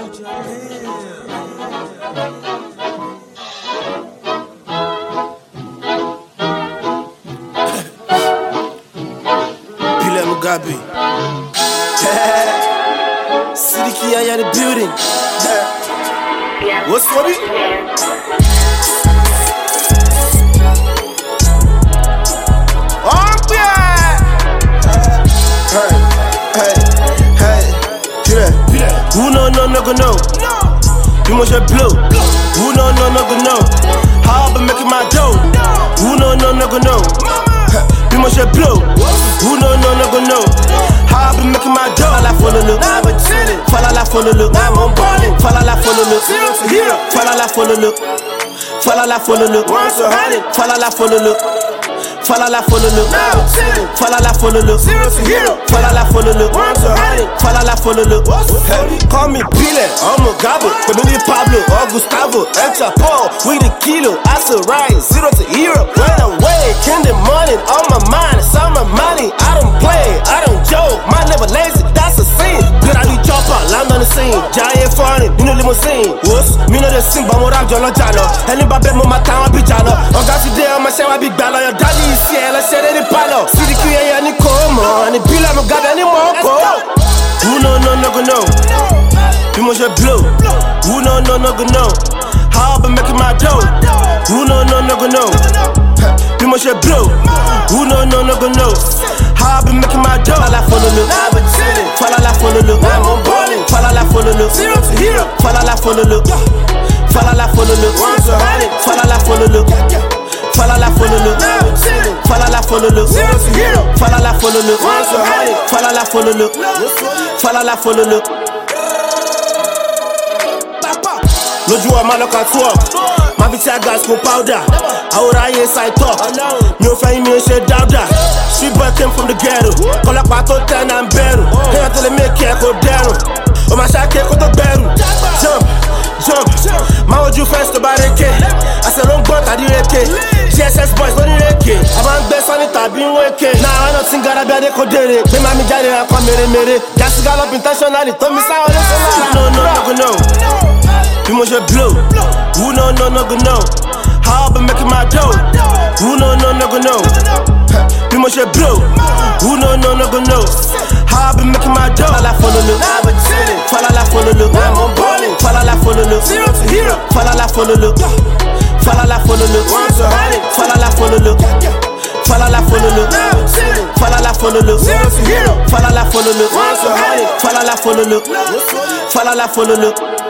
Pile Mugabe. Sidiki Aya in the building. What's for me? Who no go know? You must have blow. Who no go know? How I been making my dough? Who no go know? You must have blow. Who no go know? How I been making my dough? Fall off on the look. Fall off on the look. I'm on ballin'. Fall off on the look. Fall off on the look. Fall off on the look. Fall off on the look. Fall off on the look. Fall off on the look. Fall off on the look. Fall off on the look. Call me Pile, I'm Mugabe. Emily Pablo or Gustavo. Extra Paul, we the kilo. I still rise 0 to hero. When I'm awake in the morning, on my mind, it's on my money. I don't play, I don't joke. My never lazy, that's a sin. Good I be chopper, land on the scene. Giant funny, you know limousine. What's me know the sing, but more I'm Jolo Jano. Anybody mo my town, I be Jano. On got today, on my show, I be Bella. Your daddy is here, let's say they palo. Sidiki Aya ni Como, and the Pile Mugabe ni Moko. Who no go know? You must have blow. Who no go know? How I been making my dough? Who no go know? You must have blow. Who no go know? How I been making my dough? Fall off on the look. Fall off on the look. I'm on ballin'. Fall off on the look. Fall off on the look. Fall off on the look. Fall off on the look. Fall off on the look. Fall off on the look. Fall off on the look. Fall off on the look. Fall off on the look. Lójú ọmọ lọ́kàn tó ọ̀, má fi tí a gas kó powder. Àwòrán ayé side talk, mi ò fẹ́ yín mi ò ṣe dáúdà. Street boy came from the ghetto, kọlọ́pàá tó tẹ̀ náà ń bẹ̀rù. Kéèyàn tó lè mékì ẹ̀ kó dẹrùn, ó máa ṣáké kó tó gbẹrù. Jump, máa wojú fẹ́ǹsì tó bá rékè. Àṣẹ ló ń gbọ́n tàbí rékè. GSS boys ló ní rékè. A máa ń gbé sọ́ni tàbí ń wékè. Náà àwọn náà ti ń gara bí adé kò dèrè. Gbé màmí jáde ẹ̀kọ́ mèremère. Gàsí gallop intentionally, tó mi sáwọn ló sọ́nà. No go know. You must have blow. Who no go know? How I been making my dough? Who no go know? You must have blow. Who no go know? How I been making my dough? Fall off on the look. Fall off on the look. I'm on ballin'. Fall off on the look. Fall off on the look. Fall off on the look. Fall off on the look. Fall off on the look. Fall off on the look. Fall off on the look. Fall off on the look. Fall off on the look.